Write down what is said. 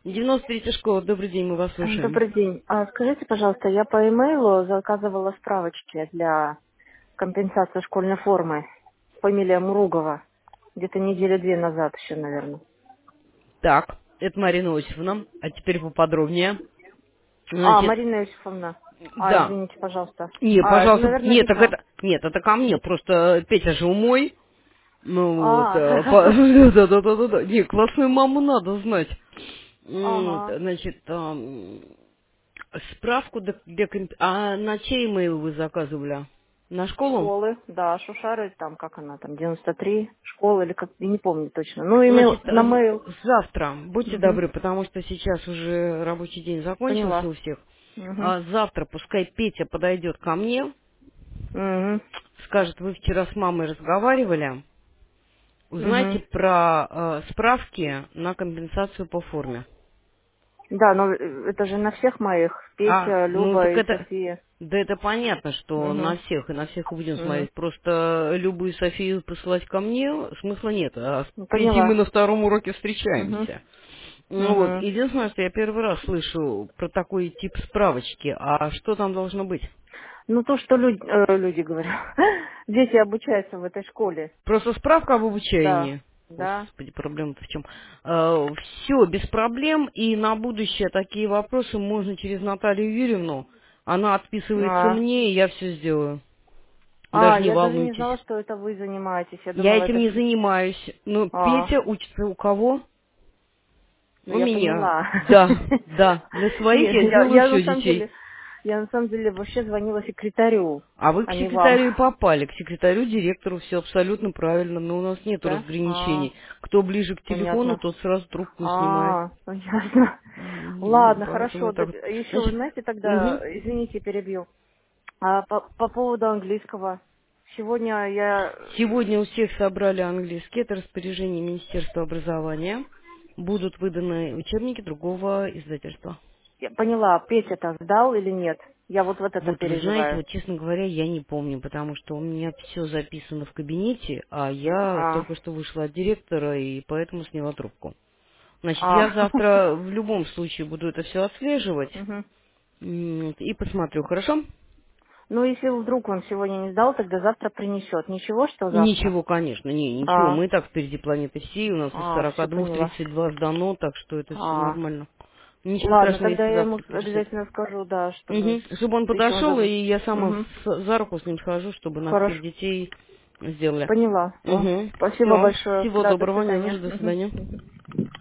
93-я школа, добрый день, мы вас слушаем. Добрый день. Скажите, пожалуйста, я по имейлу заказывала справочки для компенсации школьной формы. Фамилия Муругова. Где-то недели 2 назад еще, наверное. Так, это Марина Осиповна, а теперь поподробнее. Значит, Марина Иосифовна. да. Извините, пожалуйста. Не, Это, пожалуйста, наверное, нет, так письмо. это, нет, это ко мне, просто Петя же мой. Ну вот, А, да. Не, классную маму надо знать. ага. Значит, справку А на чей имейл вы заказывали? На школу? Школы, да, Шушары, там, как она, там, 93, школы, или как, я не помню точно. Ну, имейл, Значит, на мейл. завтра, будьте Угу. добры, потому что сейчас уже рабочий день закончился Поняла. у всех. Угу. А завтра пускай Петя подойдет ко мне, Угу. скажет, вы вчера с мамой разговаривали, узнайте Угу. про справки на компенсацию по форме. Да, но это же на всех моих. Петя, Ну Люба так и это, София. да это понятно, что Угу. на всех, и на всех и будем Угу. смотреть. Просто Любу и Софию посылать ко мне смысла нет. А с Ну, Петей мы поняла. на втором уроке Угу. встречаемся. Ну вот, Угу. единственное, что я первый раз слышу про такой тип справочки. А что там должно быть? Ну, то, что люди говорят. Дети обучаются в этой школе. Просто справка об Да. обучении. Да. Господи, проблема-то в чем? Все без проблем, и на будущее такие вопросы можно через Наталью Юрьевну. Она отписывается А, мне, и я все сделаю. Даже не я даже не волнуйтесь. знала, что это вы занимаетесь. Я Я думала, этим это не все... занимаюсь. Но А, Петя учится у кого? ну У я меня. поняла. Да, да. Для своих Нет, я делаю я на все самом детей. деле... Я на самом деле вообще звонила секретарю, А вы к а не вам. секретарю и попали. К секретарю, директору все абсолютно правильно. Но у нас нет Да? разграничений. Кто ближе к телефону, Понятно. тот сразу трубку снимает. Ну, ясно. Ладно, хорошо. Поэтому так вот. Еще вы Значит, знаете тогда, мгм. извините, перебью. По поводу английского. Сегодня Сегодня у всех собрали английский. Это распоряжение Министерства образования. Будут выданы учебники другого издательства. я поняла, Петя-то сдал или нет? Я вот это Вот вы знаете, переживаю. вот честно говоря, я не помню, потому что у меня все записано в кабинете, а я А, только что вышла от директора и поэтому сняла трубку. Значит, а. я завтра в любом случае буду это все отслеживать Мгм. и посмотрю, хорошо? Ну, если вдруг он сегодня не сдал, тогда завтра принесет. Ничего, что завтра? Ничего, конечно, ничего. Мы и так впереди планеты всей, у нас из Все 42 поняла. 32 сдано, так что это все А, нормально. Ничего ладно, страшного, тогда если я ему завтра принесет. обязательно скажу, да, чтобы Угу. Чтобы он еще подошел, и я сама Мгм. за руку с ним схожу, чтобы на Хорошо. всех детей сделали. Поняла. Угу. Спасибо Все. большое. Всего Да, до доброго, не за свидания. что, до Мгм. свидания. Мгм.